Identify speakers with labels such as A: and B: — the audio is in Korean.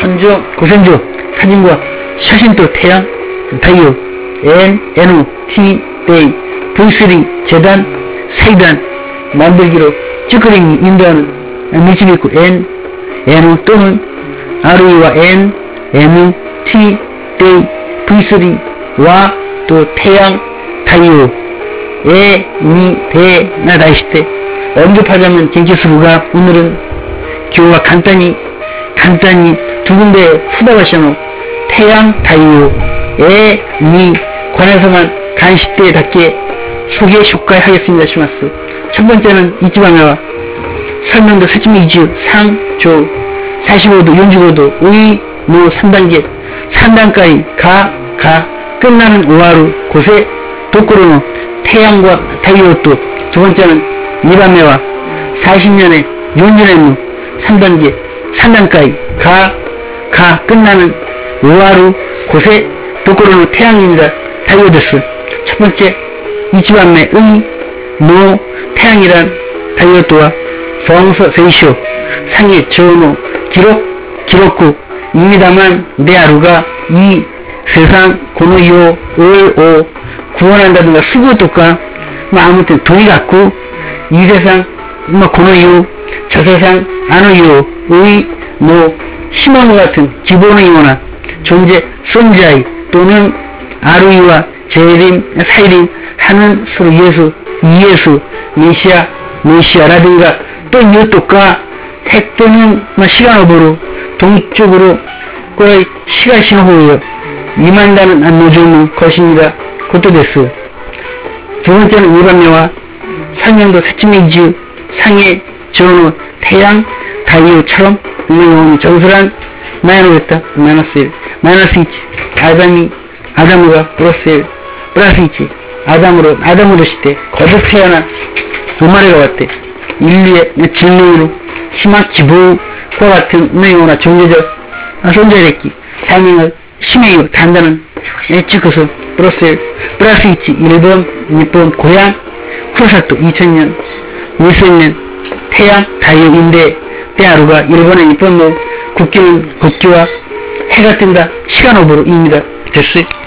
A: 선조, 고선조 사진과 샤신토 태양,太陽, N, N, T, Day, V3 재단, 세단 만들기로 찌끄링이 인도하는 미치비고 N, N 또는 RE와 N, M, T, Day, V3와 또 태양,太陽, 에, 니, 대, 나 다시때 언급하자면 겐키스부가 오늘은 교와 간단히 두 군데 후다바시노 태양,太陽, 에, 니 관해서만 간시대답게 소개 쇼카하겠습니다. 시마스. 첫 번째는 이치방야와 설명도 세치미 이주 상, 조 45도, 45도, 의, 노 3단계 3단까지 끝나는 오하루 곳에 도쿠로노 태양과太陽도 두 번째는 이밤야와 40년에 40년의 3단계 3단까지 끝나는 오하루 곳에 도쿠로노 태양입니다.太陽です. 첫 번째 이치반매 의, 노, 태양이란太陽도와 성서 세이쇼 상의 저노 기록구 입니다만 내 하루가 이 세상 고노요 을 구원한다든가 수고도가 아무튼 돈이 갖고 이 세상 고노요 저 세상 아노요 의 희망과 같은 기본의 원한 존재 존재의 또는 아루이와 재림 사이림 하는 서로 예수 메시아라든가 또 이것도가 핵도는 시간업으로 동쪽으로 거의 시간 신호예요. 이만다는 안노조는 것입니다. 그것도 됐어요. 두 번째는 일반명화 설명도 세치미주 상해 저노 태양太陽처럼 영혼이 정설한 마이너겠다. 마이너스 1 아담과 플러스 1 플러스 1 아담으로 시대 거듭 태어난 우마레가 왔대. 인류의 진리로 희망 기부와 같은 영혼아 종교적 존재랬기 사명을 심해요 단단한 찍어서 플러스 1 일본 일본 고향 후사또 2000년 태양太陽인데 때하루가 일본의 일본의 국기와 해가 뜬다 시간오버로 입니다. 됐어요.